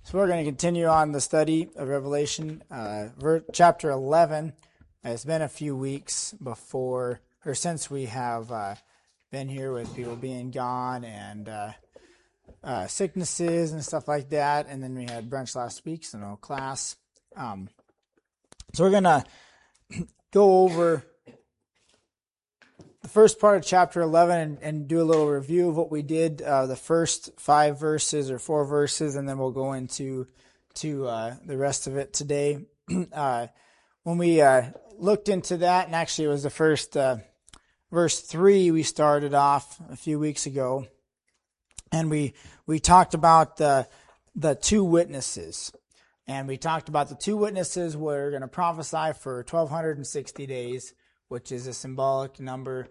So we're going to continue on the study of Revelation, chapter 11. It's been a few weeks since we have been here with people being gone and sicknesses and stuff like that. And then we had brunch last week, so no class. So we're going to go over the first part of chapter 11 and do a little review of what we did, the first 5 verses or 4 verses, and then we'll go into the rest of it today. When we looked into that, and actually it was the first verse 3 we started off a few weeks ago, and we talked about the 2 witnesses. And we talked about the 2 witnesses were going to prophesy for 1,260 days, which is a symbolic number,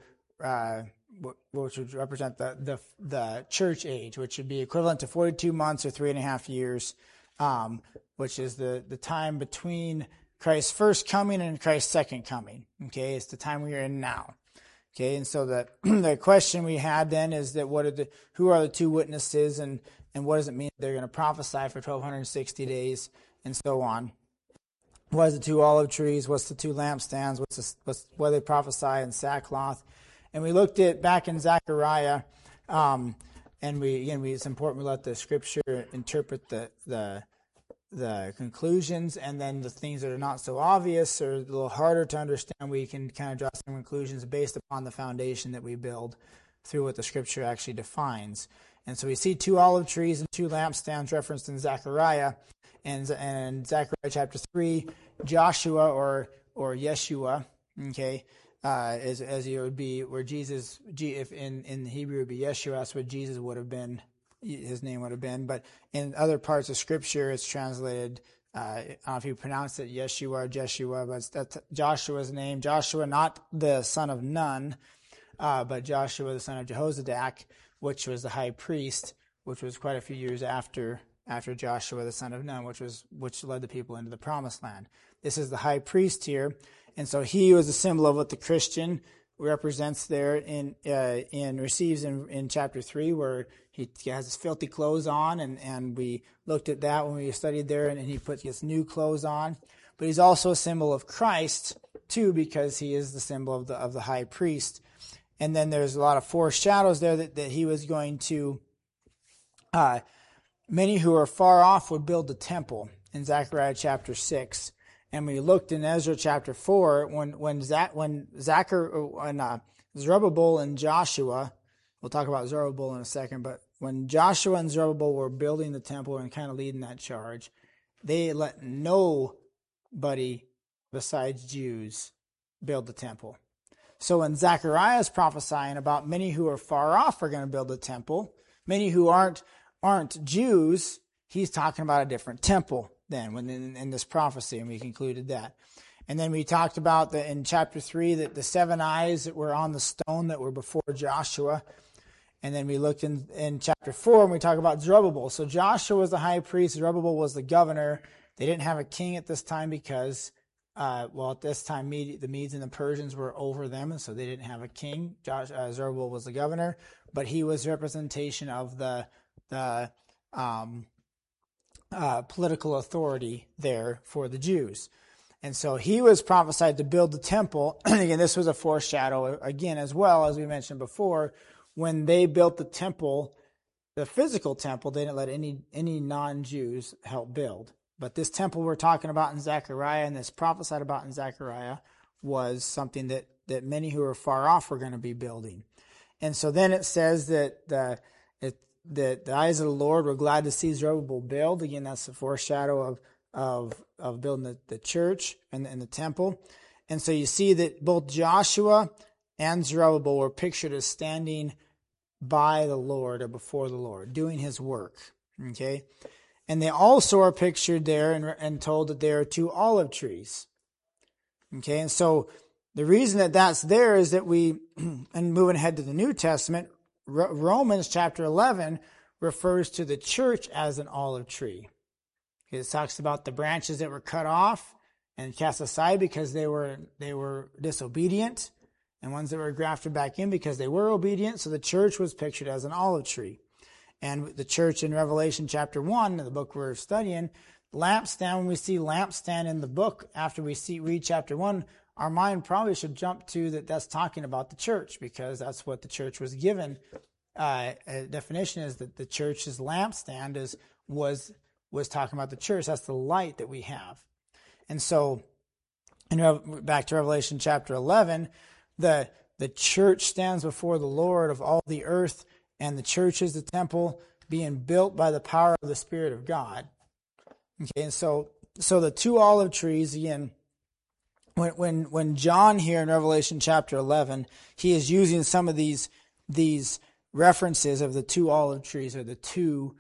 which would represent the church age, which would be equivalent to 42 months or 3.5 years, which is the time between Christ's first coming and Christ's second coming. Okay, it's the time we are in now. Okay, and so the question we had then is that who are the 2 witnesses, and what does it mean they're going to prophesy for 1,260 days, and so on. What is the 2 olive trees? What's the 2 lampstands? What they prophesy in sackcloth? And we looked at back in Zechariah, and it's important we let the Scripture interpret the conclusions, and then the things that are not so obvious or a little harder to understand, we can kind of draw some conclusions based upon the foundation that we build through what the Scripture actually defines. And so we see 2 olive trees and 2 lampstands referenced in Zechariah. And in Zechariah chapter 3, Joshua or Yeshua, okay, as it would be where Jesus, if in Hebrew it would be Yeshua, that's what Jesus would have been, his name would have been. But in other parts of Scripture, it's translated, I don't know if you pronounce it Yeshua or Jeshua, but that's Joshua's name. Joshua, not the son of Nun, but Joshua, the son of Jehozadak, which was the high priest, which was quite a few years after Joshua, the son of Nun, which led the people into the promised land. This is the high priest here, and so he was a symbol of what the Christian represents there receives in chapter 3, where he has his filthy clothes on, and we looked at that when we studied there, and he puts his new clothes on. But he's also a symbol of Christ too, because he is the symbol of the high priest. And then there's a lot of foreshadows there that he was going to. Many who are far off would build the temple in Zechariah chapter 6. And we looked in Ezra chapter 4 when Zerubbabel and Joshua, we'll talk about Zerubbabel in a second, but when Joshua and Zerubbabel were building the temple and kind of leading that charge, they let nobody besides Jews build the temple. So when Zechariah is prophesying about many who are far off are going to build the temple, many who aren't Jews, he's talking about a different temple then in this prophecy, and we concluded that. And then we talked about in chapter 3 that the 7 eyes that were on the stone that were before Joshua. And then we looked in chapter 4 and we talk about Zerubbabel. So Joshua was the high priest, Zerubbabel was the governor. They didn't have a king at this time because, at this time the Medes and the Persians were over them, and so they didn't have a king. Zerubbabel was the governor, but he was representation of the political authority there for the Jews. And so he was prophesied to build the temple. And again, this was a foreshadow, again, as well, as we mentioned before, when they built the temple, the physical temple, they didn't let any non-Jews help build. But this temple we're talking about in Zechariah, and this prophesied about in Zechariah, was something that many who are far off were going to be building. And so then it says that the eyes of the Lord were glad to see Zerubbabel build. Again, that's a foreshadow of building the church and the temple. And so you see that both Joshua and Zerubbabel were pictured as standing by the Lord or before the Lord, doing his work. Okay? And they also are pictured there and told that there are 2 olive trees. Okay? And so the reason that's there is that and moving ahead to the New Testament, Romans chapter 11 refers to the church as an olive tree. It talks about the branches that were cut off and cast aside because they were disobedient, and ones that were grafted back in because they were obedient. So the church was pictured as an olive tree. And the church in Revelation chapter 1, the book we're studying, lampstand, when we see lampstand in the book, after we read chapter 1, our mind probably should jump to that's talking about the church, because that's what the church was given. A definition is that the church's lampstand was talking about the church. That's the light that we have. And so, back to Revelation chapter 11, the church stands before the Lord of all the earth, and the church is the temple being built by the power of the Spirit of God. Okay, and so the two olive trees, again, when John here in Revelation chapter 11, he is using some of these references of the two olive trees, or the two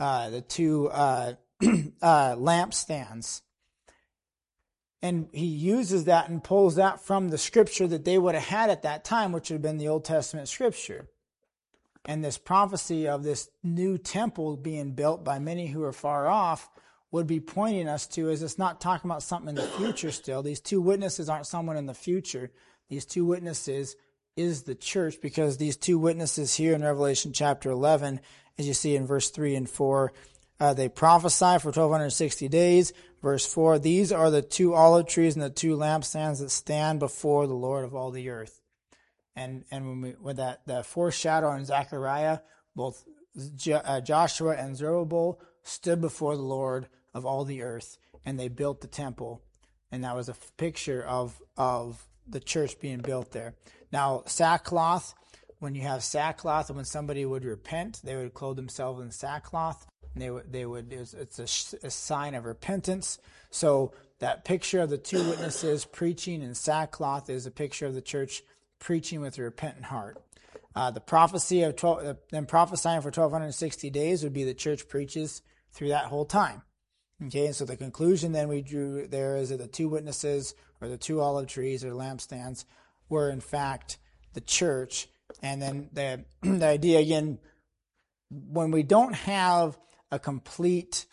lampstands. And he uses that and pulls that from the scripture that they would have had at that time, which would have been the Old Testament scripture. And this prophecy of this new temple being built by many who are far off would be pointing us to, is it's not talking about something in the future still. These two witnesses aren't someone in the future. These two witnesses is the church, because these two witnesses here in Revelation chapter 11, as you see in verse 3 and 4, they prophesy for 1260 days. Verse 4, these are the two olive trees and the two lampstands that stand before the Lord of all the earth. And with the foreshadow in Zechariah, both Joshua and Zerubbabel stood before the Lord of all the earth, and they built the temple. And that was a picture of the church being built there. Now, sackcloth, when you have sackcloth, and when somebody would repent, they would clothe themselves in sackcloth. And it's a sign of repentance. So that picture of the two witnesses preaching in sackcloth is a picture of the church preaching with a repentant heart. The prophecy of them prophesying for 1260 days would be the church preaches through that whole time. Okay, and so the conclusion then we drew there is that the two witnesses, or the two olive trees or lampstands, were in fact the church. And then the idea again, when we don't have a complete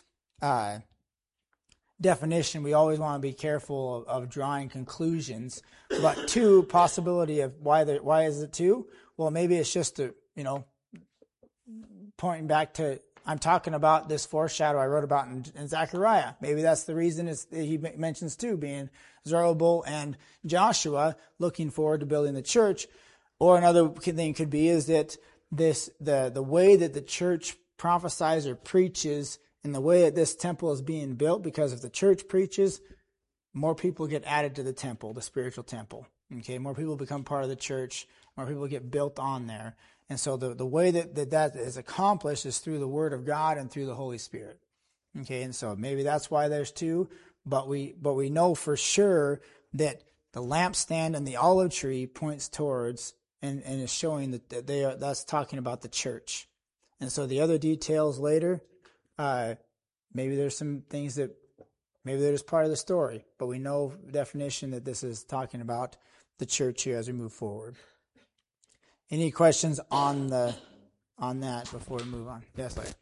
definition, we always want to be careful of drawing conclusions. But two, possibility of why is it two? Well, maybe it's just pointing back to, I'm talking about this foreshadow I wrote about in Zechariah. Maybe that's the reason he mentions two, being Zerubbabel and Joshua looking forward to building the church. Or another thing could be is that the way that the church prophesies or preaches, and the way that this temple is being built, because if the church preaches, more people get added to the temple, the spiritual temple. Okay, more people become part of the church, more people get built on there. And so the way that is accomplished is through the Word of God and through the Holy Spirit. Okay, and so maybe that's why there's two, but we know for sure that the lampstand and the olive tree points towards and is showing that that's talking about the church. And so the other details later, maybe there's some things that maybe they're just part of the story, but we know definition that this is talking about the church here as we move forward. Any questions on that before we move on? Yes, Larry.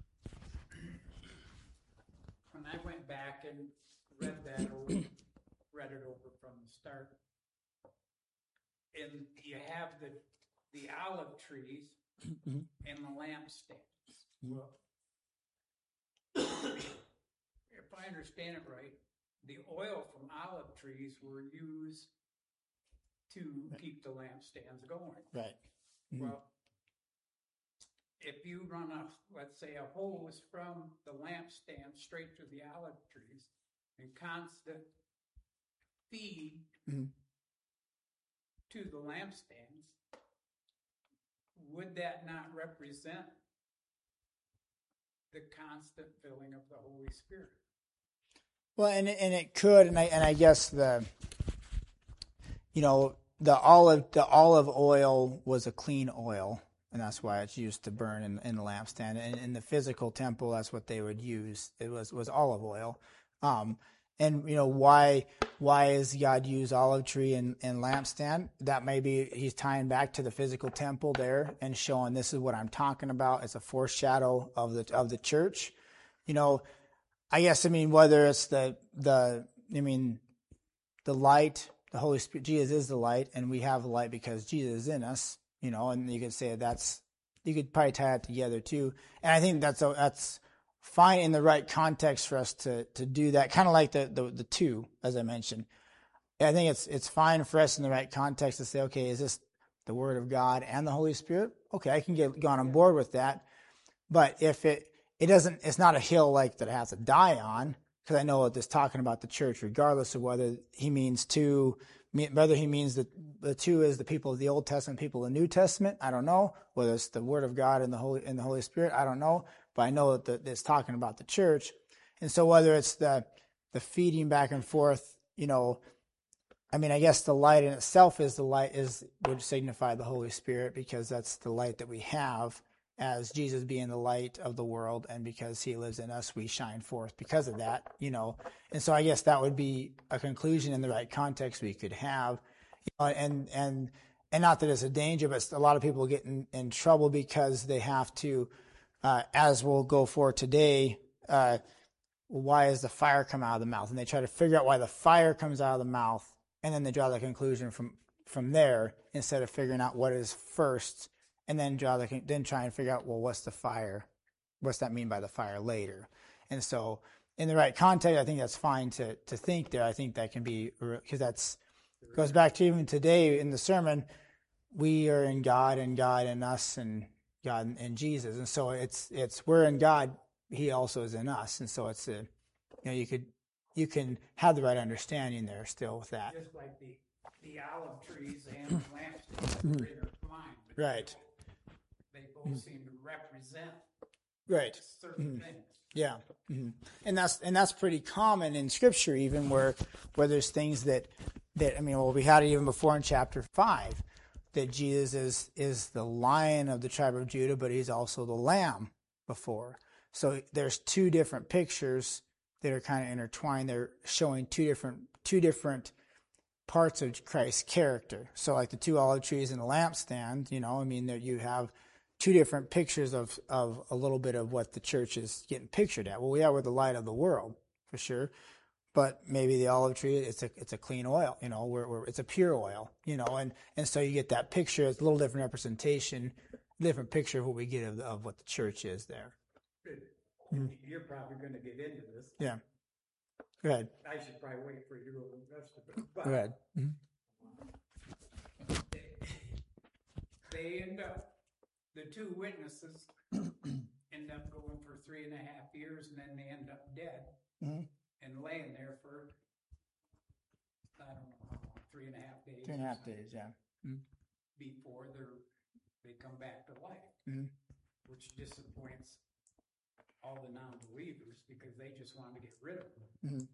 When I went back and read it over from the start, and you have the olive trees and the lampstands. Well, if I understand it right, the oil from olive trees were used to keep the lampstands going. Right. Mm-hmm. Well, if you run let's say a hose from the lampstand straight to the olive trees and constant feed to the lampstands, would that not represent the constant filling of the Holy Spirit? Well, and it could, and I guess the olive oil was a clean oil, and that's why it's used to burn in the lampstand. And in the physical temple, that's what they would use. It was olive oil. And why is God use olive tree and lampstand? That may be he's tying back to the physical temple there and showing this is what I'm talking about. It's a foreshadow of the church. I guess whether it's the light, the Holy Spirit, Jesus is the light, and we have the light because Jesus is in us. And you could say that's you could probably tie it together too. And I think that's fine in the right context for us to do that. Kind of like the two, as I mentioned. I think it's fine for us in the right context to say, okay, is this the Word of God and the Holy Spirit? Okay, I can get on board with that. But if it doesn't, it's not a hill like that it has to die on, because I know that it's talking about the church, regardless of whether he means two, whether he means that the two is the people of the Old Testament, people of the New Testament. I don't know whether it's the Word of God and the Holy Spirit. I don't know, but I know that it's talking about the church, and so whether it's the feeding back and forth, I mean, I guess the light in itself would signify the Holy Spirit, because that's the light that we have as Jesus being the light of the world, and because he lives in us, we shine forth because of that, And so I guess that would be a conclusion in the right context we could have, and not that it's a danger, but a lot of people get in trouble because they have to, as we'll go for today, why does the fire come out of the mouth? And they try to figure out why the fire comes out of the mouth, and then they draw the conclusion from there, instead of figuring out what is first, and then try and figure out, well, what's the fire? What's that mean by the fire later? And so, in the right context, I think that's fine to think there. I think that can be, because goes back to even today in the sermon, we are in God and God in us, and God in Jesus. And so it's we're in God, he also is in us. And so it's you can have the right understanding there still with that. Just like the olive trees and the lampstands are intertwined. Right. They both seem to represent certain things. Yeah. Mm-hmm. And that's pretty common in Scripture, even where there's things that we had it even before in chapter 5, that Jesus is the Lion of the tribe of Judah, but he's also the Lamb before. So there's two different pictures that are kind of intertwined. They're showing two different parts of Christ's character. So like the two olive trees and the lampstand, that you have two different pictures of a little bit of what the church is getting pictured at. Well, we're the light of the world, for sure. But maybe the olive tree, it's a clean oil, it's a pure oil, and so you get that picture. It's a little different representation, different picture of what we get of what the church is there. You're probably going to get into this. Yeah. Go ahead. I should probably wait for you to go the rest of it. But go ahead. They end up, the two witnesses end up going for 3.5 years, and then they end up dead and laying there for, I don't know how long, 3.5 days. 3.5 days, yeah. Before they come back to life, which disappoints all the non-believers, because they just want to get rid of them.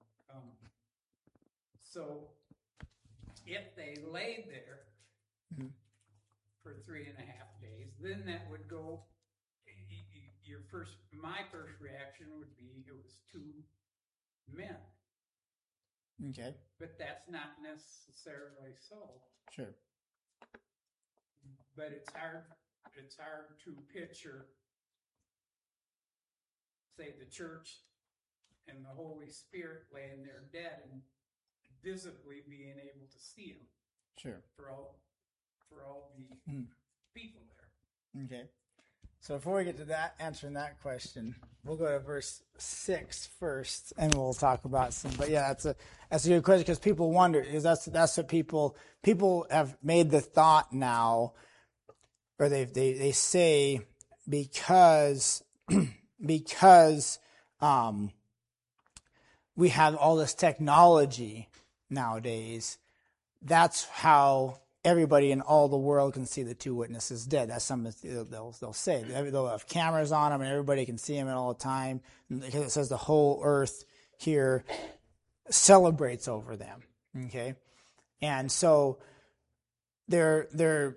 So if they laid there for 3.5 days, then that would go, my first reaction would be it was two men. Okay. But that's not necessarily so. Sure. But it's hard to picture, say, the church and the Holy Spirit laying there dead and visibly being able to see him. Sure. For all the people there. Okay. So before we get to that, answering that question, we'll go to verse 6 first, and we'll talk about some. But yeah, that's a good question, because people wonder, is that's what people have made the thought now, or they say because we have all this technology nowadays, that's how everybody in all the world can see the two witnesses dead. That's something they'll say. They'll have cameras on them, and everybody can see them all the time, because it says the whole earth here celebrates over them. Okay, and so they'll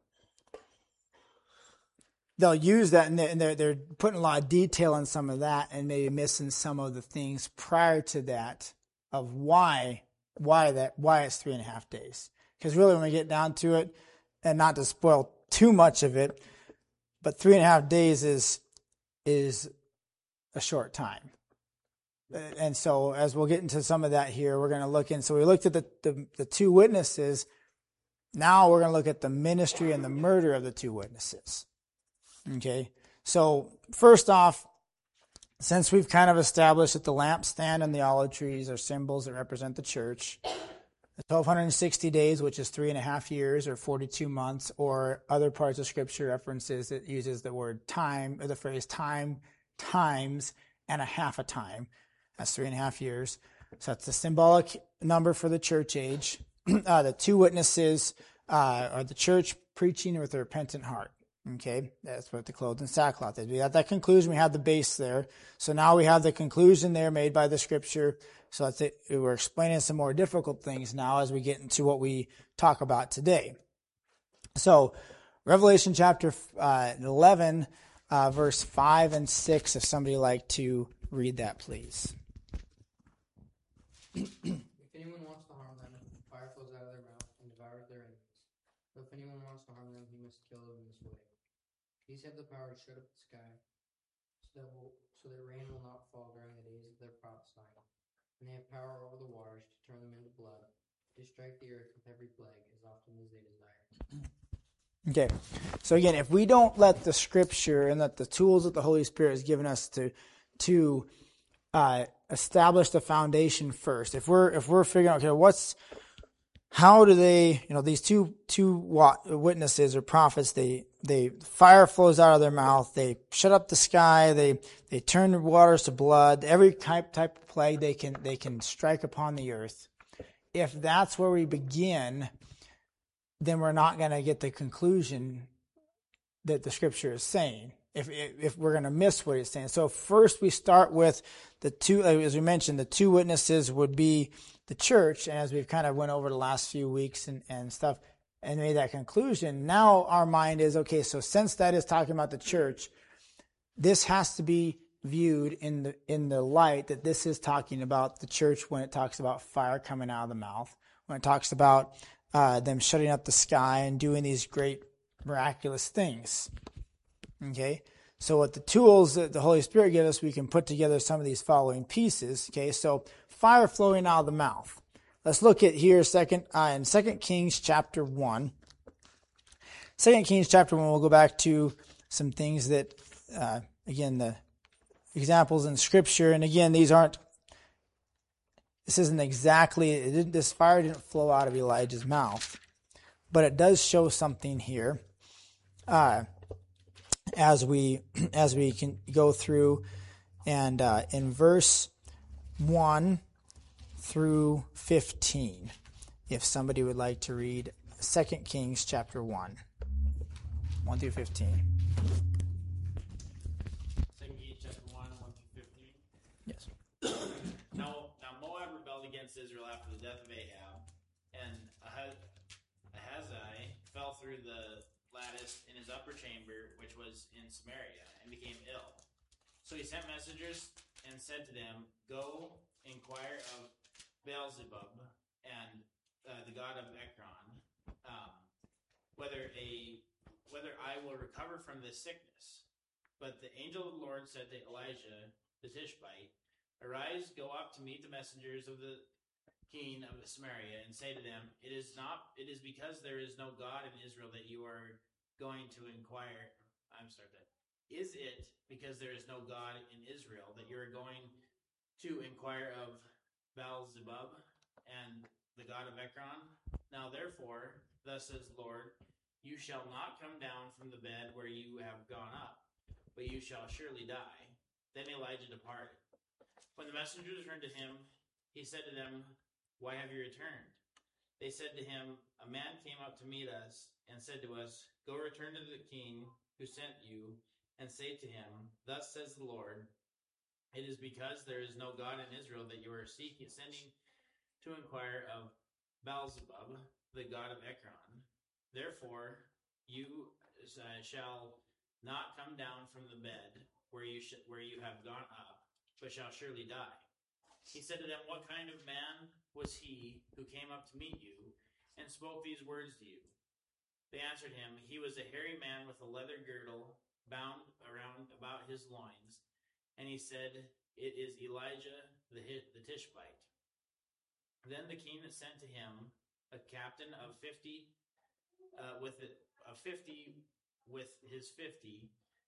use that, and they're putting a lot of detail in some of that, and maybe missing some of the things prior to that of why it's 3.5 days. Because really, when we get down to it, and not to spoil too much of it, but 3.5 days is a short time. And so, as we'll get into some of that here, we're going to look in. So we looked at the two witnesses. Now we're going to look at the ministry and the murder of the two witnesses. Okay, so first off, since we've kind of established that the lampstand and the olive trees are symbols that represent the church, the 1260 days, which is 3.5 years or 42 months, or other parts of Scripture references that uses the word time, or the phrase time, times, and a half a time. That's 3.5 years. So that's the symbolic number for the church age. The two witnesses are the church preaching with a repentant heart. Okay, that's what the clothed in sackcloth is. We had that conclusion. We had the base there. So now we have the conclusion there made by the Scripture. So that's it. We're explaining some more difficult things now as we get into what we talk about today. So Revelation chapter 11, verse 5 and 6, if somebody would like to read that, please. If anyone wants to harm them, fire flows out of their mouth and devours their enemies. But if anyone wants to harm them, he must kill them in this way. These have the power to shut up the sky, so that rain will not fall during the days of their prophesying. And they have power over the waters to turn them into blood, to strike the earth with every plague as often as they desire. Okay, so again, if we don't let the Scripture and that the tools that the Holy Spirit has given us to establish the foundation first, if we're figuring out, okay, how do they, these two witnesses or prophets, they fire flows out of their mouth, they shut up the sky, they turn the waters to blood, every type of plague they can strike upon the earth. If that's where we begin, then we're not going to get the conclusion that the Scripture is saying. If we're going to miss what it's saying. So first we start with the two, as we mentioned, the two witnesses would be the church, and as we've kind of went over the last few weeks and stuff and made that conclusion, now our mind is, okay, so since that is talking about the church, this has to be viewed in the light that this is talking about the church when it talks about fire coming out of the mouth, when it talks about them shutting up the sky and doing these great miraculous things. Okay, so with the tools that the Holy Spirit gives us, we can put together some of these following pieces. Okay, so fire flowing out of the mouth. Let's look at here in 2 Kings chapter 1. 2 Kings chapter 1, we'll go back to some things that, again, the examples in Scripture. And again, this isn't exactly, this fire didn't flow out of Elijah's mouth, but it does show something here. As we can go through, and in verse 1 through 15, if somebody would like to read 2 Kings chapter 1 through 15. 2 Kings chapter 1 through 15. Yes. Now Moab rebelled against Israel after the death of Ahab, and Ahaziah fell through the lattice in his upper chamber, which was in Samaria, and became ill. So he sent messengers and said to them, "Go inquire of Beelzebub and the god of Ekron, whether I will recover from this sickness." But the angel of the Lord said to Elijah the Tishbite, "Arise, go up to meet the messengers of the king of Samaria, and say to them, it is because there is no God in Israel that you are going to inquire." Is it because there is no God in Israel that you are going to inquire of Beelzebub and the god of Ekron? Now therefore, thus says the Lord, you shall not come down from the bed where you have gone up, but you shall surely die. Then Elijah departed. When the messengers returned to him, he said to them, "Why have you returned?" They said to him, "A man came up to meet us and said to us, 'Go return to the king who sent you, and say to him, Thus says the Lord, it is because there is no God in Israel that you are sending to inquire of Beelzebub, the god of Ekron. Therefore you shall not come down from the bed where you have gone up, but shall surely die.' He said to them, 'What kind of man was he who came up to meet you and spoke these words to you?' They answered him, 'He was a hairy man with a leather girdle bound about his loins.' And he said, 'It is Elijah the Tishbite.' Then the king sent to him a captain of 50 with his 50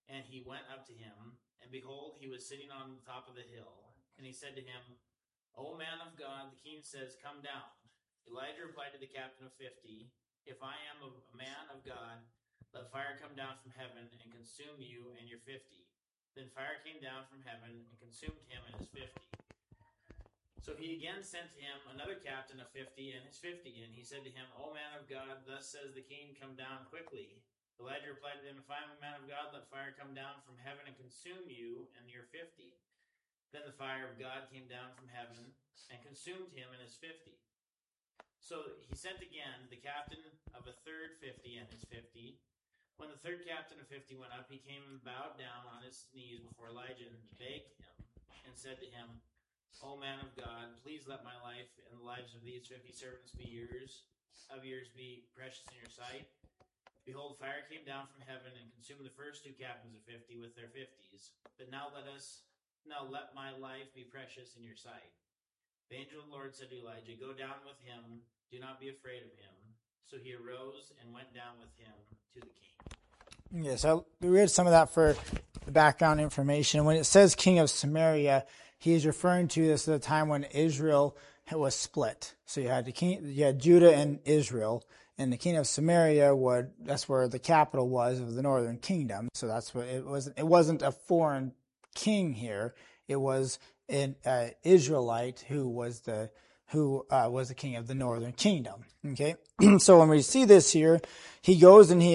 And he went up to him, and behold, he was sitting on the top of the hill. And he said to him, O man of God, the king says, come down. Elijah replied to the captain of 50, If I am a man of God, let fire come down from heaven and consume you and your 50. Then fire came down from heaven and consumed him and his 50. So he again sent to him another captain of 50 and his 50. And he said to him, O man of God, thus says the king, come down quickly. Elijah replied to them, If I am a man of God, let fire come down from heaven and consume you and your 50. Then the fire of God came down from heaven and consumed him and his 50. So he sent again the captain of a third 50 and his 50. When the third captain of 50 went up, he came and bowed down on his knees before Elijah and begged him and said to him, O man of God, please let my life and the lives of these 50 servants be yours be precious in your sight. Behold, fire came down from heaven and consumed the first two captains of 50 with their 50s. But now let my life be precious in your sight. The angel of the Lord said to Elijah, Go down with him, do not be afraid of him. So he arose and went down with him to the king. Yeah, so we read some of that for the background information. When it says king of Samaria, he is referring to this at the time when Israel was split. So you had Judah and Israel, and the king of Samaria that's where the capital was of the northern kingdom. So that's what it was. It wasn't a foreign king here. It was an Israelite who was the king of the northern kingdom. Okay, so when we see this here, he goes and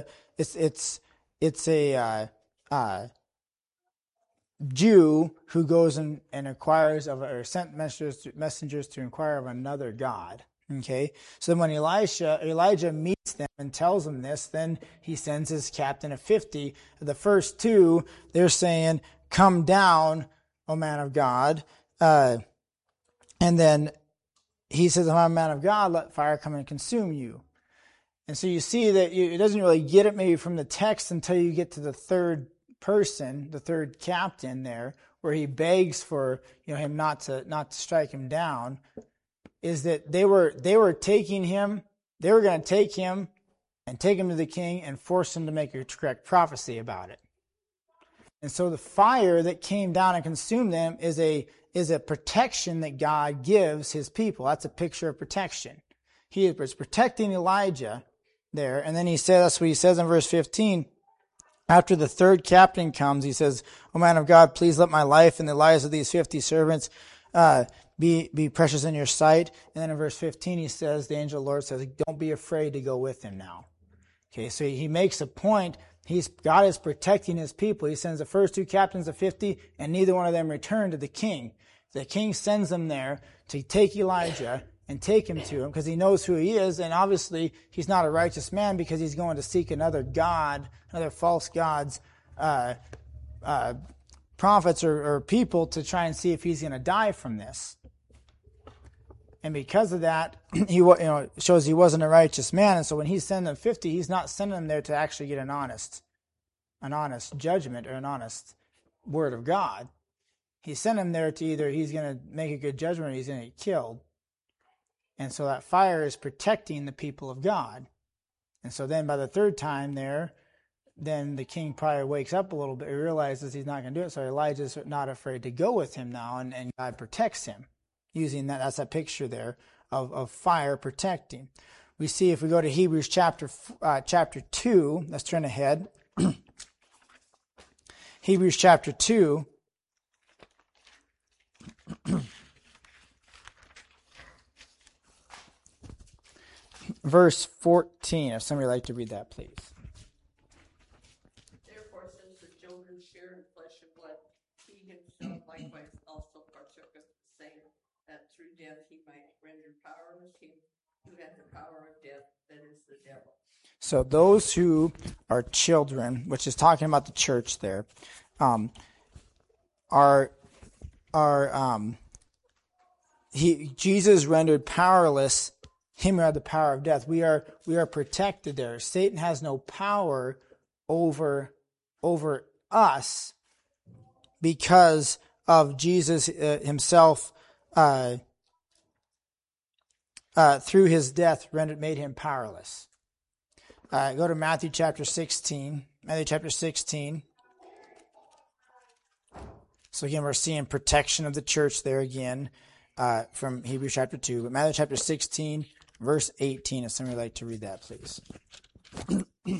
it's a Jew who goes and inquires or sent messengers to inquire of another god. Okay, so then when Elijah meets them and tells them this, then he sends his captain of 50. The first two, they're saying, "Come down, O man of God," and then he says, "I'm a man of God. Let fire come and consume you." And so you see that it doesn't really get it maybe from the text until you get to the third person, the third captain there, where he begs for him not to strike him down. Is that they were taking him, they were going to take him and take him to the king and force him to make a correct prophecy about it. And so the fire that came down and consumed them is a protection that God gives his people. That's a picture of protection. He was protecting Elijah there. And then that's what he says in verse 15. After the third captain comes, he says, "O man of God, please let my life and the lives of these 50 servants be precious in your sight." And then in verse 15, he says, the angel of the Lord says, "Don't be afraid to go with him now." Okay, so he makes a point. God is protecting his people. He sends the first two captains of 50, and neither one of them return to the king. The king sends them there to take Elijah and take him to him because he knows who he is, and obviously he's not a righteous man because he's going to seek another god, another false god's prophets or people to try and see if he's going to die from this. And because of that, shows he wasn't a righteous man. And so when he's sending them 50, he's not sending them there to actually get an honest judgment or an honest word of God. He sent them there to either he's going to make a good judgment or he's going to get killed. And so that fire is protecting the people of God. And so then by the third time there, then the king probably wakes up a little bit. He realizes he's not going to do it. So Elijah's not afraid to go with him now, and God protects him. Using that's a picture there of fire protecting. We see if we go to Hebrews chapter 2, let's turn ahead. Hebrews chapter 2. Verse 14, if somebody would like to read that, please. Therefore, since the children share in flesh and blood, he himself likewise also partook of the same, that through death he might render powerless him who had the power of death, that is the devil. So those who are children, which is talking about the church there, Jesus rendered powerless him who had the power of death. We are protected there. Satan has no power over us because of Jesus himself through his death made him powerless. Go to Matthew chapter 16. Matthew chapter 16. So again, we're seeing protection of the church there again from Hebrews chapter 2. But Matthew chapter 16, verse 18, if somebody would like to read that, please. I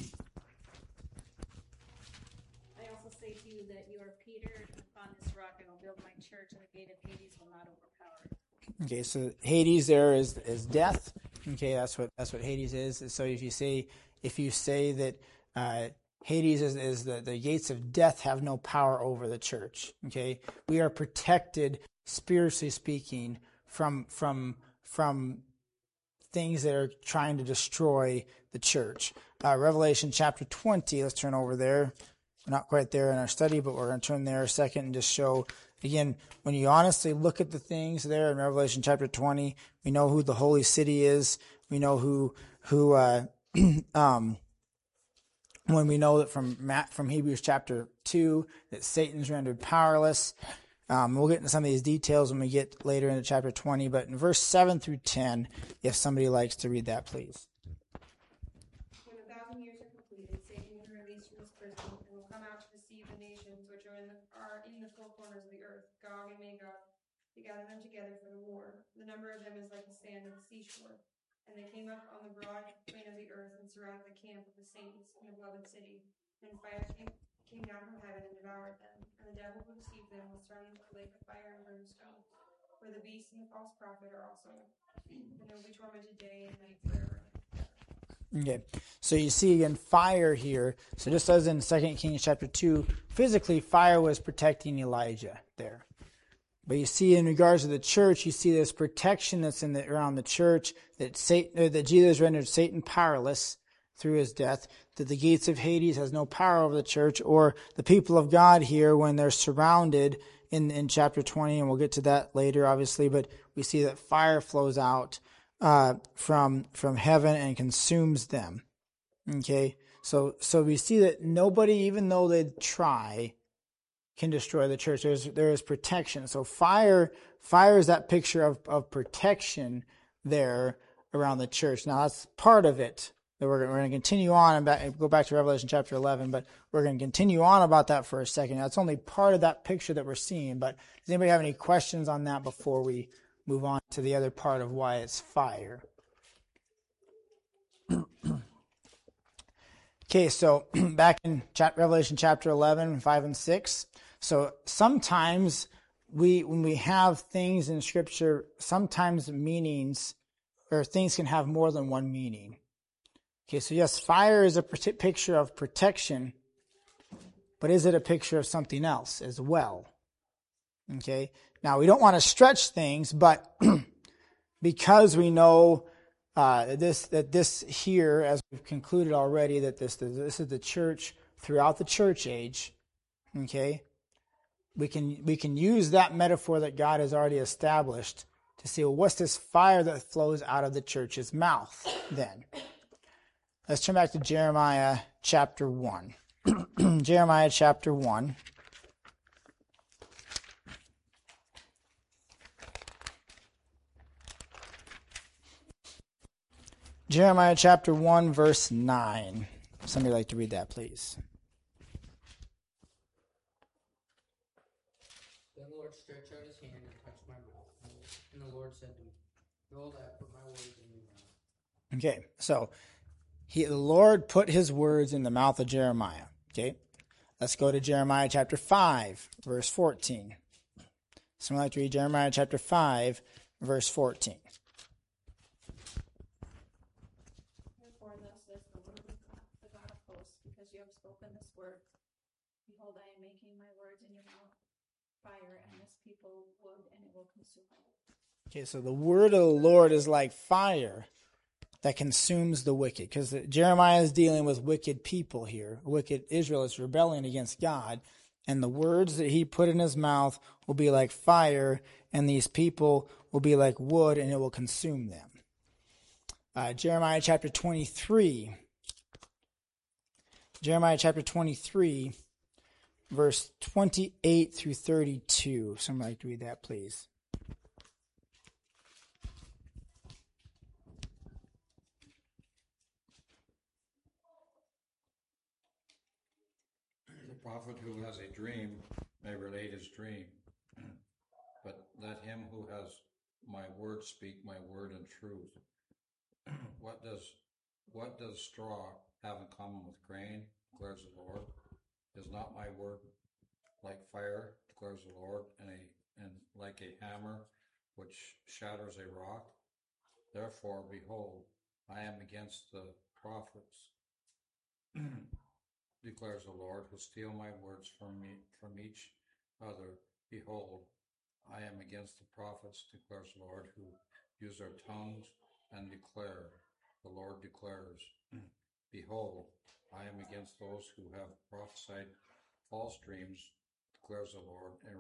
also say to you that you are Peter, and upon this rock I will build my church, and the gate of Hades will not overpower it. Okay, so Hades there is death. Okay, that's what Hades is. So if you say that Hades is the gates of death have no power over the church. Okay, we are protected spiritually speaking from things that are trying to destroy the church. Revelation chapter 20. Let's turn over there. We're not quite there in our study, but we're going to turn there a second and just show. Again, when you honestly look at the things there in Revelation chapter 20, we know who the holy city is. We know who when we know that from Hebrews chapter 2 that Satan's rendered powerless. We'll get into some of these details when we get later into chapter 20, but in verse 7 through 10, if somebody likes to read that, please. When 1,000 years are completed, Satan will be released from his prison and will come out to deceive the nations which are in the four corners of the earth, Gog and Magog, to gather them together for the war. The number of them is like the sand of the seashore. And they came up on the broad plain of the earth and surrounded the camp of the saints in the beloved city. And fire came down from heaven and devoured them. And the devil who deceived them was thrown into the lake of fire and brimstone, where the beast and the false prophet are also. And they will be tormented day and night forever. Okay, so you see again fire here. So just as in 2 Kings chapter 2, physically fire was protecting Elijah there. But you see in regards to the church, you see this protection that's around the church, that Jesus rendered Satan powerless through his death, that the gates of Hades has no power over the church, or the people of God here when they're surrounded in chapter 20, and we'll get to that later, obviously, but we see that fire flows out from heaven and consumes them. Okay, so we see that nobody, even though they try, can destroy the church. There is protection. So fire is that picture of protection there around the church. Now that's part of it. We're going to continue on and go back to Revelation chapter 11, but we're going to continue on about that for a second. That's only part of that picture that we're seeing. But does anybody have any questions on that before we move on to the other part of why it's fire? Okay, so back in Revelation chapter 11, 5 and 6. So sometimes when we have things in Scripture, sometimes meanings or things can have more than one meaning. Okay, so yes, fire is a picture of protection, but is it a picture of something else as well? Okay, now we don't want to stretch things, but because we know that this here, as we've concluded already, that this is the church throughout the church age. Okay, we can use that metaphor that God has already established to see, well, what's this fire that flows out of the church's mouth then? Let's turn back to Jeremiah chapter 1. Jeremiah chapter 1. Jeremiah chapter 1, verse 9. Somebody like to read that, please. Then the Lord stretched out his hand and touched my mouth. And the Lord said to me, behold, I have put my words in your mouth. Okay, so the Lord put his words in the mouth of Jeremiah. Okay, let's go to Jeremiah chapter 5, verse 14. Someone like to read Jeremiah chapter 5, verse 14. Therefore, thus says the Lord of God, the God of hosts, because you have spoken this word. Behold, I am making my words in your mouth fire, and this people wood, and it will consume it. Okay, so the word of the Lord is like fire that consumes the wicked. Because Jeremiah is dealing with wicked people here. Wicked Israel is rebelling against God. And the words that he put in his mouth will be like fire, and these people will be like wood, and it will consume them. Jeremiah chapter 23. Jeremiah chapter 23, verse 28 through 32. Somebody like to read that, please. The prophet who has a dream may relate his dream. But let him who has my word speak my word in truth. What does straw have in common with grain, declares the Lord? Is not my word like fire, declares the Lord, and like a hammer which shatters a rock? Therefore, behold, I am against the prophets, declares the Lord, who steal my words from each other. Behold, I am against the prophets, declares the Lord, who use their tongues and declare. The Lord declares, behold, I am against those who have prophesied false dreams, declares the Lord, and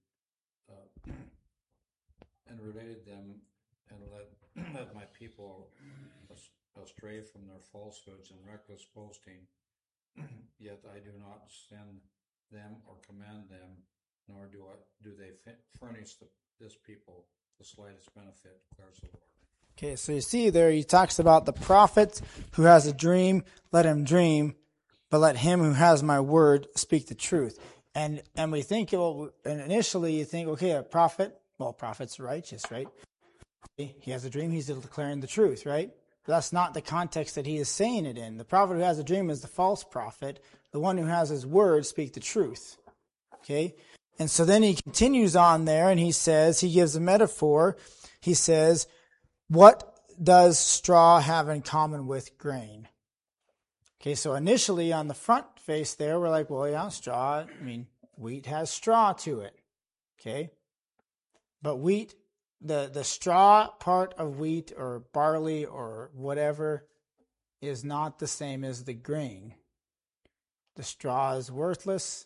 related them, and led my people astray from their falsehoods and reckless boasting. Yet I do not send them or command them, nor do they furnish this people the slightest benefit, declares the Lord. Okay, so you see there, he talks about the prophet who has a dream, let him dream, but let him who has my word speak the truth. And we think, well, and initially you think, okay, a prophet, well, prophet's righteous, right? He has a dream, he's declaring the truth, right? But that's not the context that he is saying it in. The prophet who has a dream is the false prophet. The one who has his word speak the truth. Okay? And so then he continues on there and he says, he gives a metaphor. He says, what does straw have in common with grain? Okay, so initially on the front face there, we're like, well, yeah, straw, wheat has straw to it. Okay? But wheat, the straw part of wheat or barley or whatever is not the same as the grain. The straw is worthless.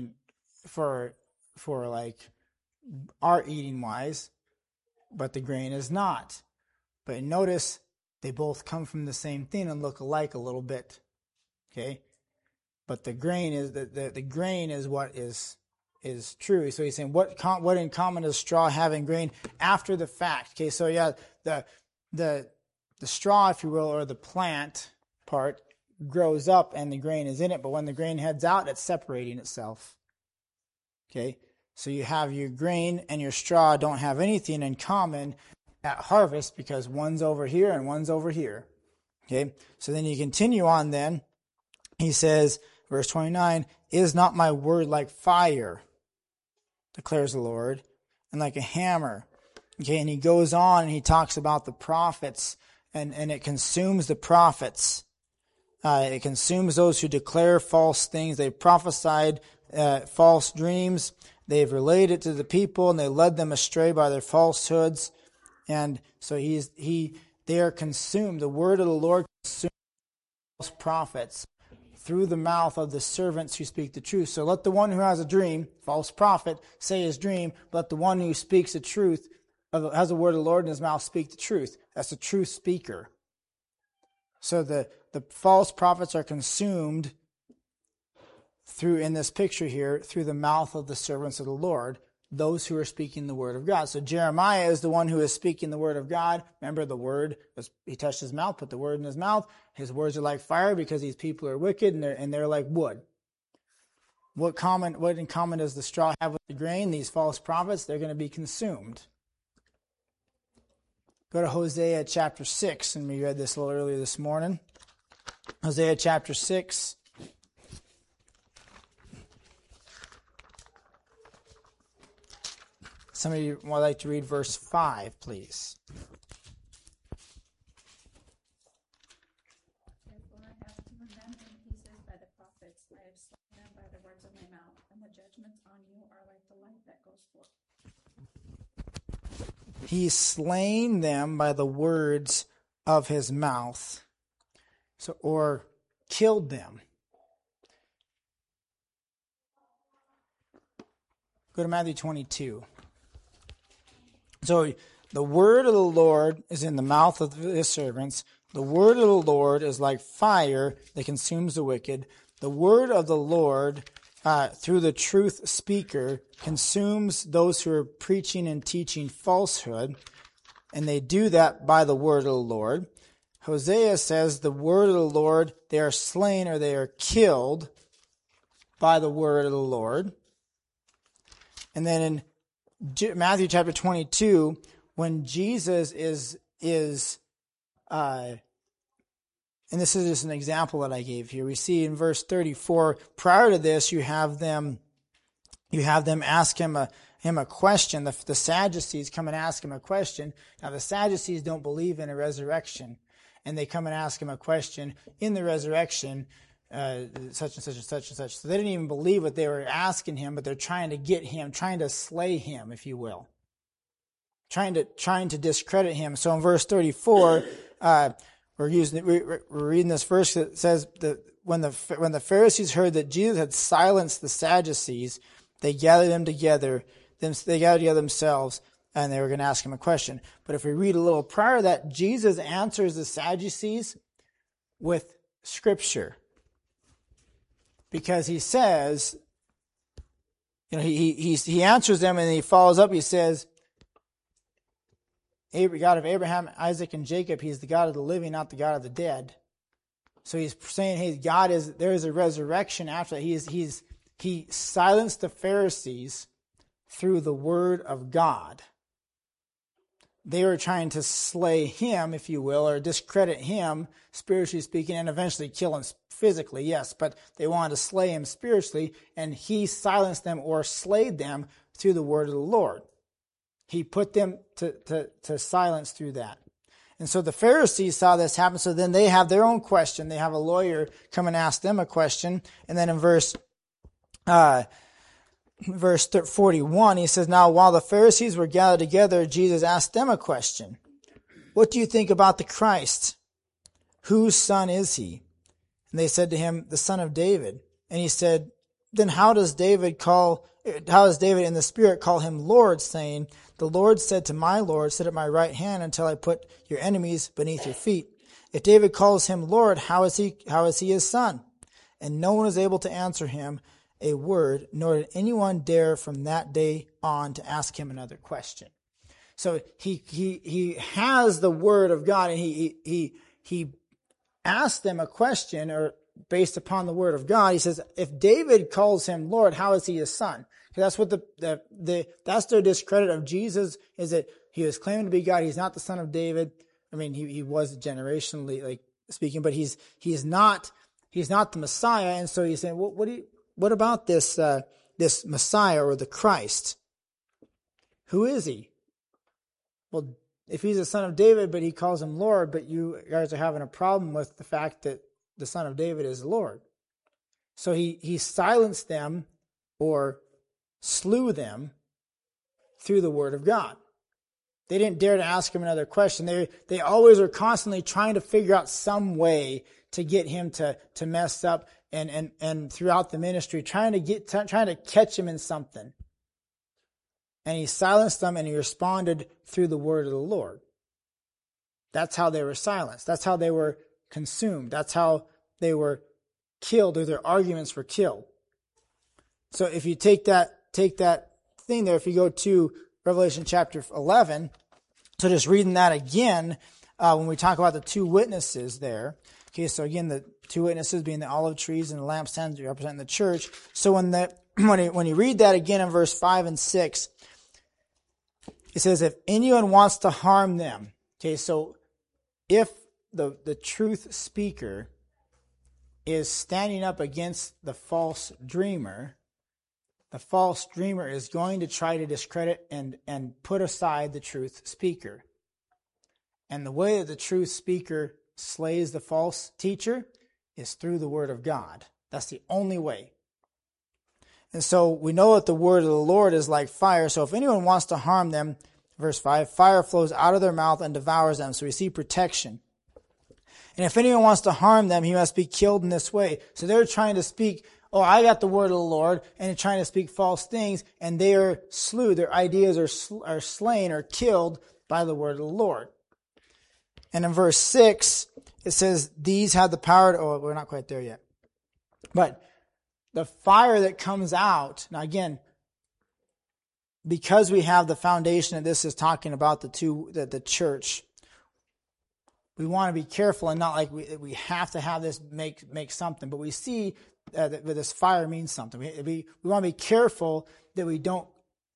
For like our eating wise, but the grain is not. But notice they both come from the same thing and look alike a little bit. Okay? But the grain is the grain is what is true. So he's saying what in common does straw have in grain after the fact? Okay, so yeah, the straw, if you will, or the plant part grows up and the grain is in it, but when the grain heads out, it's separating itself. Okay? So you have your grain and your straw don't have anything in common at harvest because one's over here and one's over here. Okay? So then you continue on then. He says, verse 29, is not my word like fire, declares the Lord, and like a hammer. Okay, and he goes on and he talks about the prophets, and it consumes the prophets. It consumes those who declare false things. They've prophesied false dreams. They've relayed it to the people, and they led them astray by their falsehoods. And so they are consumed. The word of the Lord consumes false prophets through the mouth of the servants who speak the truth. So let the one who has a dream, false prophet, say his dream. Let the one who speaks the truth, has the word of the Lord in his mouth, speak the truth. That's the truth speaker. So the false prophets are consumed in this picture here, through the mouth of the servants of the Lord, those who are speaking the word of God. So Jeremiah is the one who is speaking the word of God. Remember, the word, he touched his mouth, put the word in his mouth. His words are like fire because these people are wicked and they're like wood. What in common does the straw have with the grain? These false prophets, they're going to be consumed. Go to Hosea chapter 6, and we read this a little earlier this morning. Hosea chapter 6. Somebody would like to read verse 5, please. Therefore I have torn them in pieces by the prophets. I have slain them by the words of my mouth, and the judgments on you are like the light that goes forth. He's slain them by the words of his mouth. Or killed them. Go to Matthew 22. So the word of the Lord is in the mouth of his servants. The word of the Lord is like fire that consumes the wicked. The word of the Lord, through the truth speaker, consumes those who are preaching and teaching falsehood. And they do that by the word of the Lord. Hosea says the word of the Lord, they are slain or they are killed by the word of the Lord. And then in Matthew chapter 22, when Jesus and this is just an example that I gave here. We see in verse 34, prior to this, you have them ask him a question. The Sadducees come and ask him a question. Now the Sadducees don't believe in a resurrection, and they come and ask him a question in the resurrection, such and such and such and such. So they didn't even believe what they were asking him, but they're trying to get him, trying to slay him, if you will, trying to discredit him. So in verse 34, we're reading this verse that says that when the Pharisees heard that Jesus had silenced the Sadducees, they gathered together themselves, and they were going to ask him a question. But if we read a little prior to that, Jesus answers the Sadducees with Scripture, because he says, he answers them and he follows up. He says, God of Abraham, Isaac, and Jacob, he's the God of the living, not the God of the dead. So he's saying, hey, there is a resurrection after that. He silenced the Pharisees through the word of God. They were trying to slay him, if you will, or discredit him, spiritually speaking, and eventually kill him physically, yes, but they wanted to slay him spiritually, and he silenced them or slayed them through the word of the Lord. He put them to silence through that. And so the Pharisees saw this happen, so then they have their own question. They have a lawyer come and ask them a question. And then in verse 41, he says, now while the Pharisees were gathered together, Jesus asked them a question. What do you think about the Christ? Whose son is he? And they said to him, the son of David. And he said, then how does David in the Spirit call him Lord, saying, the Lord said to my Lord, sit at my right hand until I put your enemies beneath your feet. If David calls him Lord, how is he his son? And no one was able to answer him a word, nor did anyone dare from that day on to ask him another question. So he has the word of God, and he asked them a question, or based upon the word of God. He says, if David calls him Lord, how is he his son? That's what that's their discredit of Jesus, is that he was claiming to be God. He's not the son of David. I mean, he was generationally speaking, but he's not the Messiah. And so he's saying, what about this Messiah, or the Christ? Who is he? Well, if he's the son of David, but he calls him Lord, but you guys are having a problem with the fact that the son of David is Lord. So he silenced them, or slew them, through the word of God. They didn't dare to ask him another question. They always are constantly trying to figure out some way to get him to mess up, and throughout the ministry, trying to catch him in something. And he silenced them, and he responded through the word of the Lord. That's how they were silenced. That's how they were consumed. That's how they were killed, or their arguments were killed. So if you take that thing there, if you go to Revelation chapter 11, so just reading that again, when we talk about the two witnesses there. Okay, so again, the two witnesses being the olive trees and the lampstands representing the church. So when you read that again in verse 5 and 6, it says, if anyone wants to harm them. Okay, so if the truth speaker is standing up against the false dreamer, the false dreamer is going to try to discredit and put aside the truth speaker. And the way that the truth speaker slays the false teacher is through the word of God. That's the only way. And so we know that the word of the Lord is like fire. So if anyone wants to harm them, verse 5, fire flows out of their mouth and devours them. So we see protection. And if anyone wants to harm them, he must be killed in this way. So they're trying to speak, oh, I got the word of the Lord, and they're trying to speak false things, and they are slew. Their ideas are slain or killed by the word of the Lord. And in verse 6, it says, these have the power to, oh, we're not quite there yet. But the fire that comes out, now again, because we have the foundation of this is talking about the church, we want to be careful and not like we have to have this make something, but we see that this fire means something. We want to be careful that we don't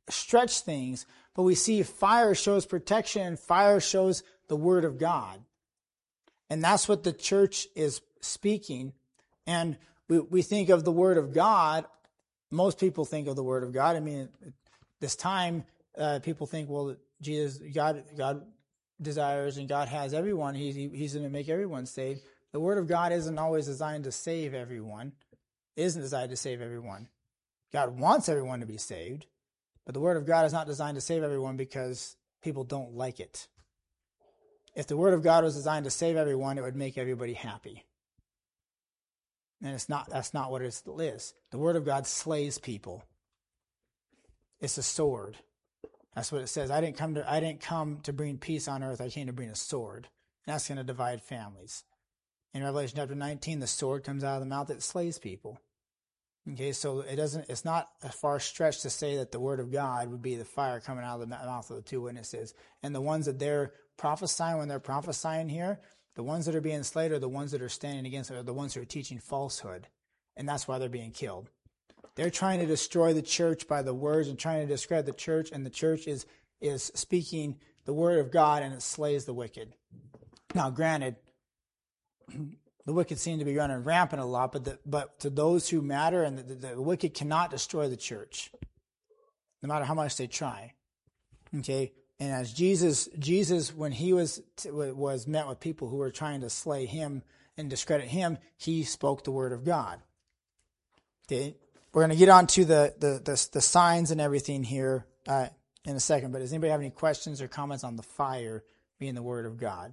stretch things, but we see fire shows protection and fire shows the word of God. And that's what the church is speaking. And we think of the word of God. Most people think of the word of God. I mean, this time, people think, well, Jesus, God desires and God has everyone. He's going to make everyone saved. The word of God isn't always designed to save everyone. It isn't designed to save everyone. God wants everyone to be saved, but the word of God is not designed to save everyone because people don't like it. If the word of God was designed to save everyone, it would make everybody happy. And that's not what it is. The word of God slays people. It's a sword. That's what it says. I didn't come to bring peace on earth. I came to bring a sword. And that's going to divide families. In Revelation chapter 19, the sword comes out of the mouth that slays people. Okay, so it's not a far stretch to say that the word of God would be the fire coming out of the mouth of the two witnesses. And the ones that they're prophesying, when they're prophesying here, the ones that are being slayed are the ones that are standing against it, are the ones who are teaching falsehood. And that's why they're being killed. They're trying to destroy the church by the words and trying to discredit the church, and the church is speaking the word of God, and it slays the wicked. Now, granted, the wicked seem to be running rampant a lot, but to those who matter, and the wicked cannot destroy the church, no matter how much they try. Okay, and as Jesus, when he was met with people who were trying to slay him and discredit him, he spoke the word of God. Okay, we're going to get on to the signs and everything here in a second. But does anybody have any questions or comments on the fire being the word of God?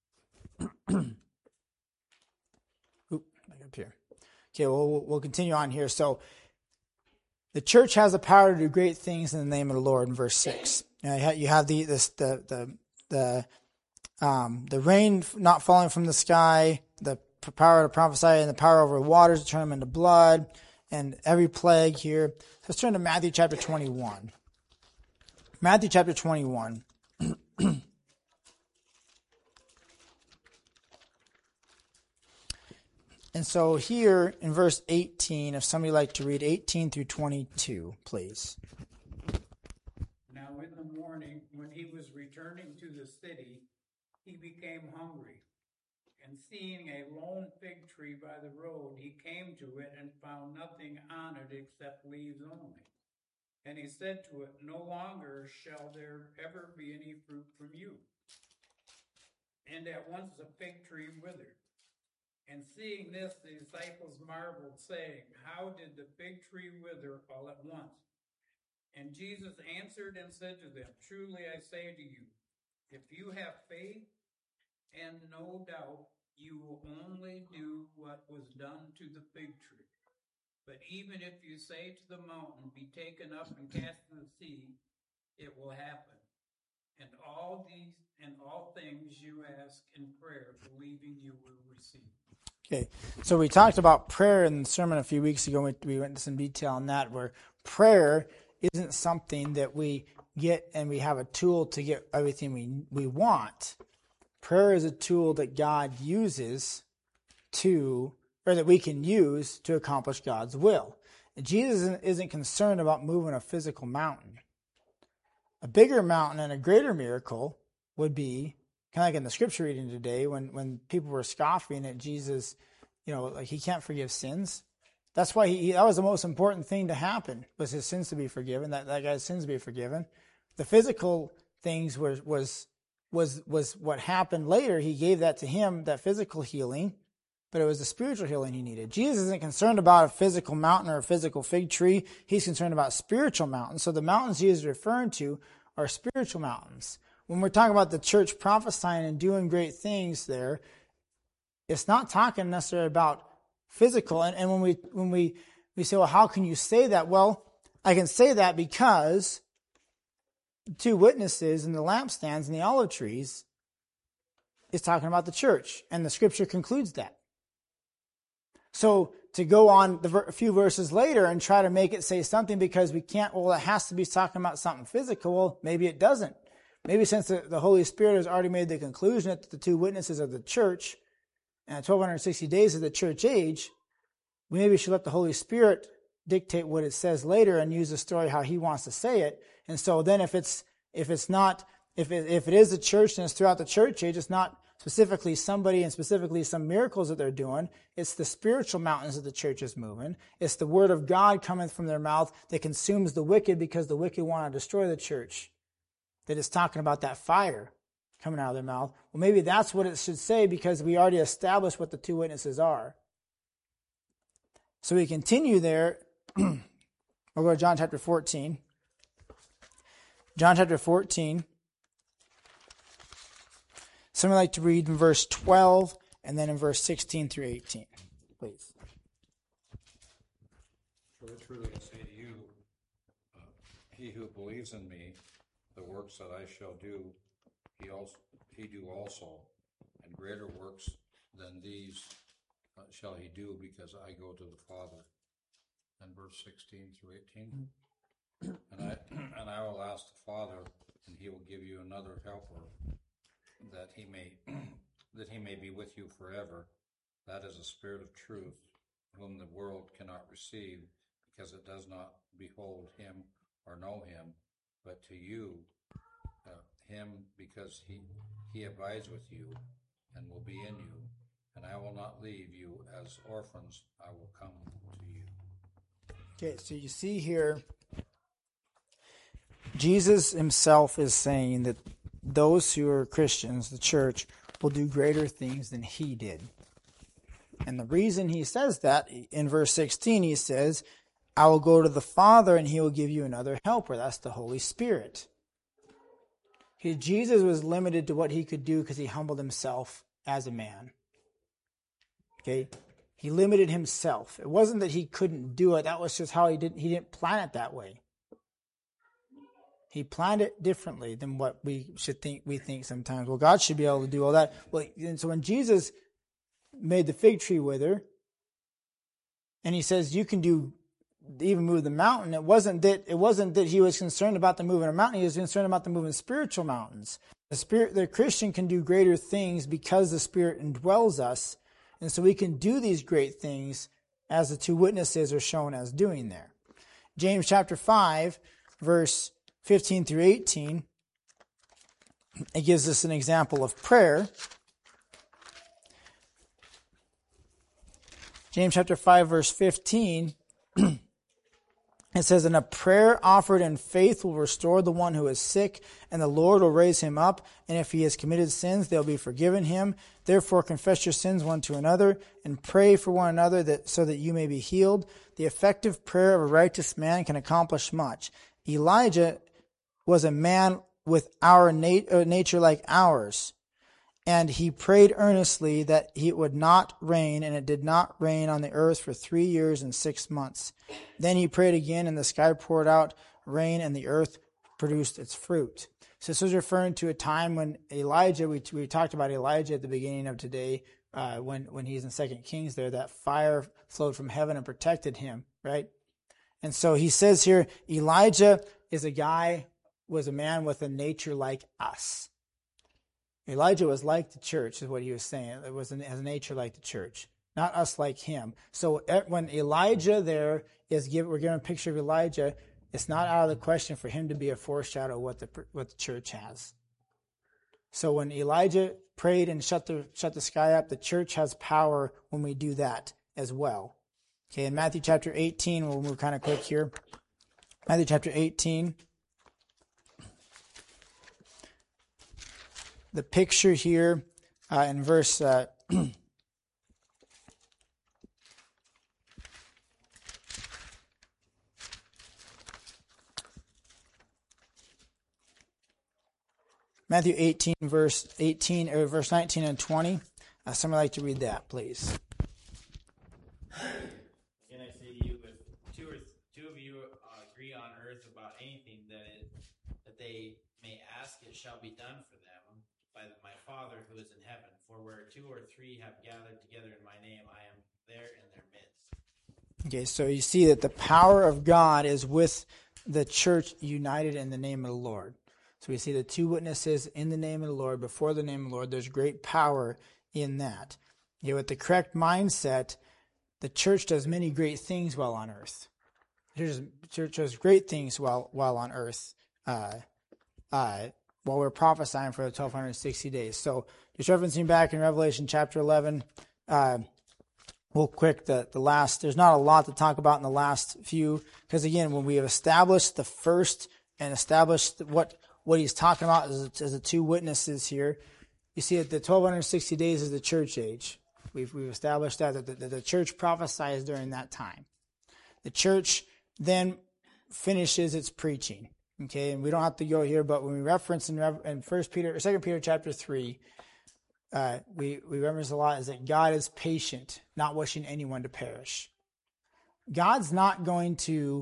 Back up here. Okay, well, we'll continue on here. So, the church has the power to do great things in the name of the Lord in verse 6. You have the rain not falling from the sky, the power to prophesy, and the power over waters to turn them into blood, and every plague here. Let's turn to Matthew chapter 21. Matthew chapter 21. And so here in verse 18, if somebody would like to read 18 through 22, please. Now in the morning, when he was returning to the city, he became hungry. And seeing a lone fig tree by the road, he came to it and found nothing on it except leaves only. And he said to it, "No longer shall there ever be any fruit from you." And at once the fig tree withered. And seeing this, the disciples marveled, saying, "How did the fig tree wither all at once?" And Jesus answered and said to them, "Truly I say to you, if you have faith and no doubt, you will only do what was done to the fig tree. But even if you say to the mountain, 'Be taken up and cast in the sea,' it will happen. And all things you ask in prayer, believing you will receive." Okay, so we talked about prayer in the sermon a few weeks ago. We went into some detail on that, where prayer isn't something that we get and we have a tool to get everything we want. Prayer is a tool that God uses that we can use to accomplish God's will. And Jesus isn't concerned about moving a physical mountain. A bigger mountain and a greater miracle would be, kind of like in the scripture reading today, when people were scoffing at Jesus, like he can't forgive sins. That's why that was the most important thing to happen, was his sins to be forgiven, that guy's sins to be forgiven. The physical things was what happened later. He gave that to him, that physical healing, but it was the spiritual healing he needed. Jesus isn't concerned about a physical mountain or a physical fig tree. He's concerned about spiritual mountains. So the mountains Jesus is referring to are spiritual mountains. When we're talking about the church prophesying and doing great things there, it's not talking necessarily about physical. And when we say, well, how can you say that? Well, I can say that because the two witnesses and the lampstands and the olive trees is talking about the church, and the scripture concludes that. So to go on a few verses later and try to make it say something because we can't, well, it has to be talking about something physical. Well, maybe it doesn't. Maybe since the Holy Spirit has already made the conclusion that the two witnesses of the church and 1260 days of the church age, we maybe should let the Holy Spirit dictate what it says later and use the story how he wants to say it, And so then if it is the church and it's throughout the church age, it's not specifically somebody and specifically some miracles that they're doing. It's the spiritual mountains that the church is moving. It's the word of God coming from their mouth that consumes the wicked because the wicked want to destroy the church. That is talking about that fire coming out of their mouth. Well, maybe that's what it should say because we already established what the two witnesses are. So we continue there. We'll go to John chapter 14. John chapter 14. Someone would like to read in verse 12 and then in verse 16 through 18, please. Truly, truly, I say to you, he who believes in me, the works that I shall do, he do also, and greater works than these shall he do, because I go to the Father. And verse 16 through 18. And I will ask the Father, and he will give you another helper, that he may be with you forever. That is the Spirit of truth, whom the world cannot receive, because it does not behold him or know him. But to you, him, because he abides with you and will be in you. And I will not leave you as orphans, I will come to you. Okay, so you see here, Jesus himself is saying that those who are Christians, the church, will do greater things than he did. And the reason he says that, in verse 16, he says, I will go to the Father and he will give you another helper. That's the Holy Spirit. Jesus was limited to what he could do because he humbled himself as a man. Okay? He limited himself. It wasn't that he couldn't do it. That was just how he didn't plan it that way. He planned it differently than what we think sometimes. Well, God should be able to do all that. Well, and so when Jesus made the fig tree wither, and he says you can even move the mountain, it wasn't that he was concerned about the moving of a mountain. He was concerned about the moving spiritual mountains. The Christian can do greater things because the Spirit indwells us, and so we can do these great things as the two witnesses are shown as doing there. James chapter 5, verse 15 through 18, it gives us an example of prayer. James chapter 5, verse 15, it says, and a prayer offered in faith will restore the one who is sick, and the Lord will raise him up. And if he has committed sins, they'll be forgiven him. Therefore, confess your sins one to another, and pray for one another so that you may be healed. The effective prayer of a righteous man can accomplish much. Elijah was a man with our nature like ours, and he prayed earnestly that it would not rain, and it did not rain on the earth for 3 years and 6 months. Then he prayed again, and the sky poured out rain, and the earth produced its fruit. So this was referring to a time when Elijah, we talked about Elijah at the beginning of today, when he's in 2 Kings there, that fire flowed from heaven and protected him, right? And so he says here, Elijah was a man with a nature like us. Elijah was like the church, is what he was saying. It has a nature like the church, not us like him. So when Elijah we're given a picture of Elijah, it's not out of the question for him to be a foreshadow of what the church has. So when Elijah prayed and shut the sky up, the church has power when we do that as well. Okay, in Matthew chapter 18, we'll move kind of quick here. Matthew chapter 18. The picture here in verse Matthew 18, verse 18, or verse 19 and 20. Someone would like to read that, please. Again, I say to you, if two of you agree on earth about anything that they may ask, it shall be done for them by my Father who is in heaven. For where 2 or 3 have gathered together in my name, I am there in their midst. Okay, so you see that the power of God is with the church united in the name of the Lord. So we see the two witnesses in the name of the Lord, before the name of the Lord. There's great power in that. With the correct mindset, the church does many great things while on earth. The church does great things while on earth. while we're prophesying for the 1260 days. So just referencing back in Revelation chapter 11, real quick, the last, there's not a lot to talk about in the last few, because again, when we have established the first and established what he's talking about as the two witnesses here, you see that the 1260 days is the church age. We've established that the church prophesies during that time. The church then finishes its preaching. Okay, and we don't have to go here, but when we reference in 2 Peter chapter 3, we reference a lot is that God is patient, not wishing anyone to perish. God's not going to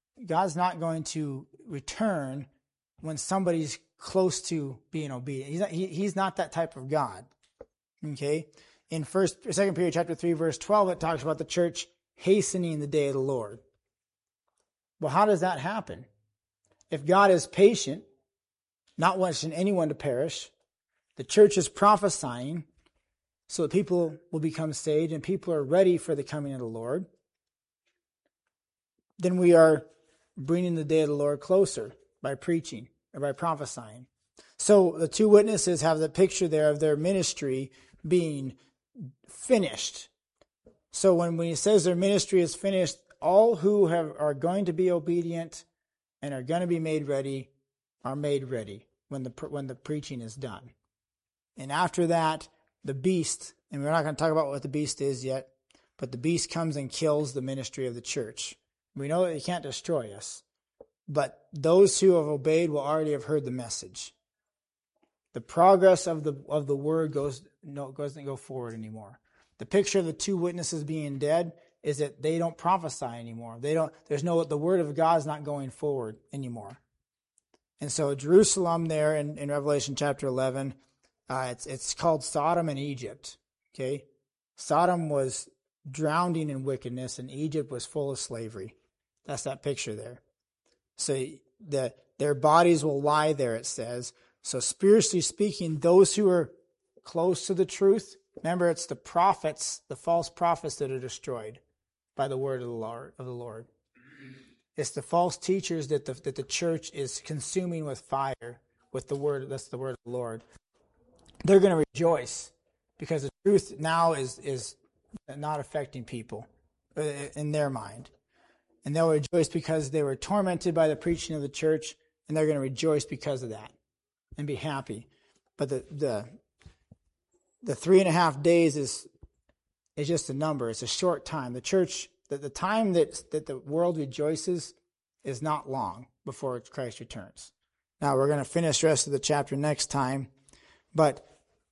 return when somebody's close to being obedient. He's not that type of God. Okay, in 2 Peter chapter 3 verse 12, it talks about the church hastening the day of the Lord. Well, how does that happen? If God is patient, not wishing anyone to perish, the church is prophesying so that people will become saved and people are ready for the coming of the Lord, then we are bringing the day of the Lord closer by preaching or by prophesying. So the two witnesses have the picture there of their ministry being finished. So when he says their ministry is finished, all who are going to be obedient and are going to be made ready are made ready when the preaching is done. And after that, the beast, and we're not going to talk about what the beast is yet, but the beast comes and kills the ministry of the church. We know that he can't destroy us, but those who have obeyed will already have heard the message. The progress of the word doesn't go forward anymore. The picture of the two witnesses being dead is that they don't prophesy anymore. The word of God is not going forward anymore. And so Jerusalem there in Revelation chapter 11, it's called Sodom and Egypt. Okay, Sodom was drowning in wickedness, and Egypt was full of slavery. That's that picture there. So their bodies will lie there, it says. So spiritually speaking, those who are close to the truth, remember it's the prophets, the false prophets that are destroyed by the word of the Lord. It's the false teachers that the church is consuming with fire, with the word. That's the word of the Lord. They're going to rejoice because the truth now is not affecting people in their mind. And they'll rejoice because they were tormented by the preaching of the church, and they're going to rejoice because of that and be happy. But the 3.5 days is just a number. It's a short time. The church, the time that the world rejoices is not long before Christ returns. Now, we're going to finish the rest of the chapter next time, but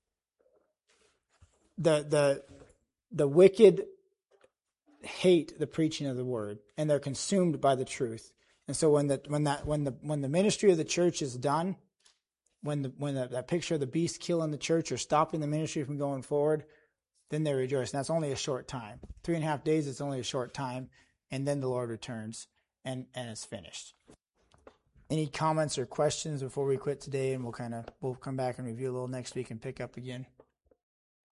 the wicked hate the preaching of the word, and they're consumed by the truth. And so when the ministry of the church is done, when that picture of the beast killing the church or stopping the ministry from going forward, then they rejoice. And that's only a short time. 3.5 days is only a short time, and then the Lord returns and it's finished. Any comments or questions before we quit today, and we'll come back and review a little next week and pick up again.